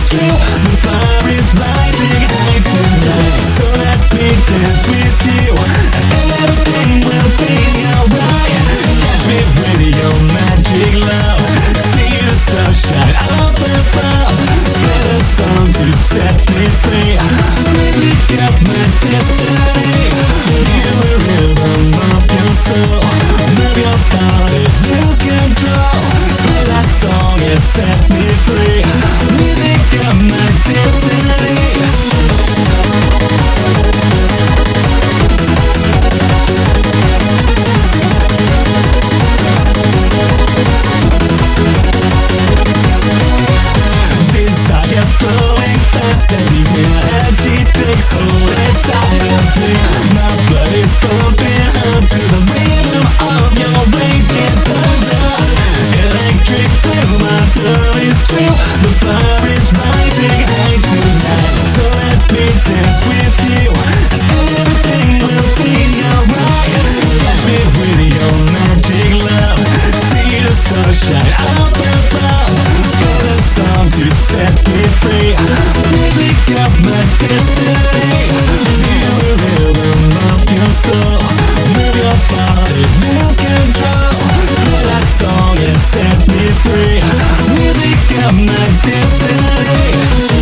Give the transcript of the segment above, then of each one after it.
true. The fire is rising high tonight, so let me dance with you, and everything will be alright. Catch me with your magic love, see the stars shine up above. Play a song to set me free. Music of my destiny. Feel the rhythm of your soul. Move your body, lose control. Play that song and set me free. Music of my destiny. Desire flowing fast as the energy takes hold inside of me. My blood is pumping up to the rhythm of your raging thunder. Electric feel, my blood is true. The fire is rising high tonight, so let me dance with you, and everything will be alright. Catch me with your magic love, see the stars shine up above. Play a song to set me free. Music of my destiny. Feel the rhythm of your soul. Move your body, lose control. Play that song and set me free. Music of my destiny.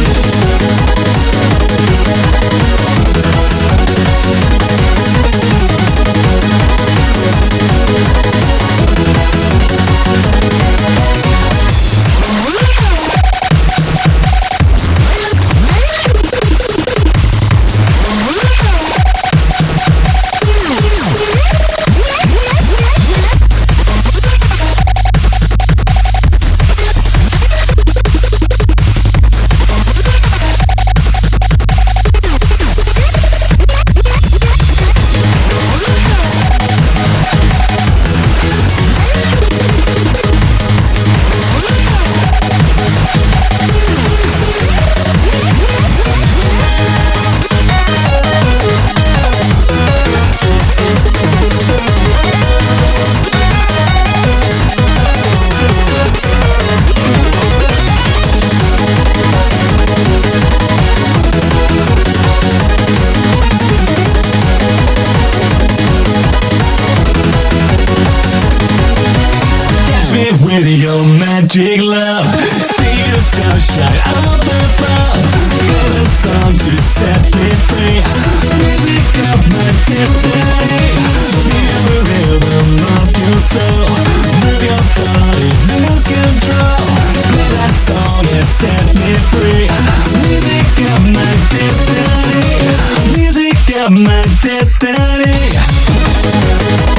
With your magic love, see the stars shine up above. Play a song to set me free. Music of my destiny. Feel the rhythm of your soul. Move your body, lose control. Play that song and set me free. Music of my destiny. Music of my destiny.